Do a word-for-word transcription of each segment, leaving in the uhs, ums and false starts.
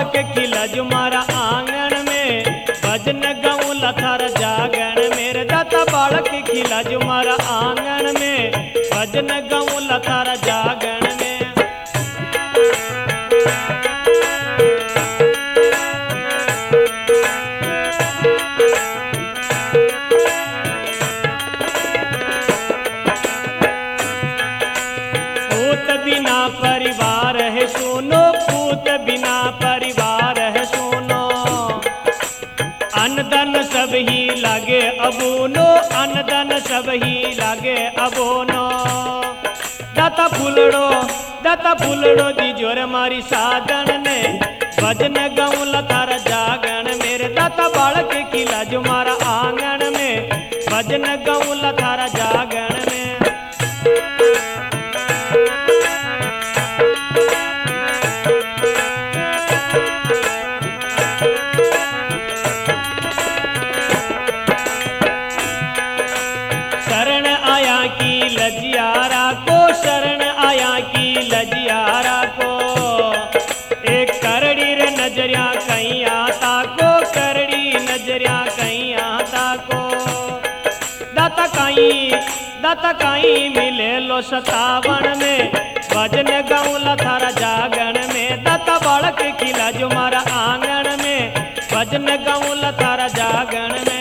बालक खिला जो मारा आंगन में, भजन गाऊं लथार जागण मेरे दाता बालक खिला जो मारा आंगन में, भजन गाऊं लथार जागण में। पूत बिना परिवार है सुनो, पूत बिना परिवार है सुनो, अन्न धन सब ही लागे अबोनो, अन्न धन सब ही लागे अबोनो। दाता फूलड़ो दाता फूलड़ो दी जोर मारी साधन ने, भजन गाऊं लथार जागण मेरे दाता बालक खिला जो मारा आंगन में, भजन गाऊं लथार जागण में। शरण आया की लजियारा को, शरण आया की लजियारा को, एक करड़ी रे नजरिया कहीं आता को, करड़ी नजरिया कहीं आता को। दाता कहीं दाता कहीं मिले लो सतावन में, भजन गाऊं लथार जागण में, दाता बालक खिला जो मारा आंगन में, भजन गाऊं लथार जागण में।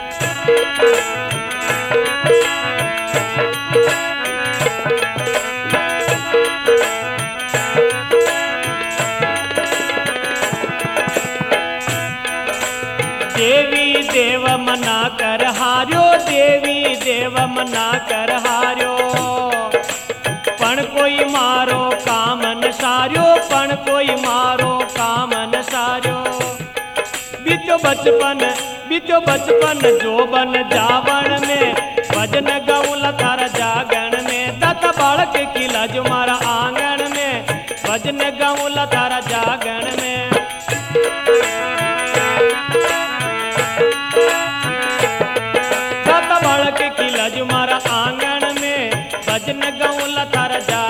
देवी देव मना कर हार्यो, देवी देव मना कर हार्यो, पण कोई मारो कामन सार्यो, पण कोई मारो कामन सार्यो। बीतो बचपन बीतो बचपन जोबन जावन में, भजन गाऊं लथार जागण में, दाता बालक खिला जो मारा आंगन में, भजन गाऊं लथार जागण में। दाता बालक खिला जो मारा आंगन में, भजन गाऊं लथार जागण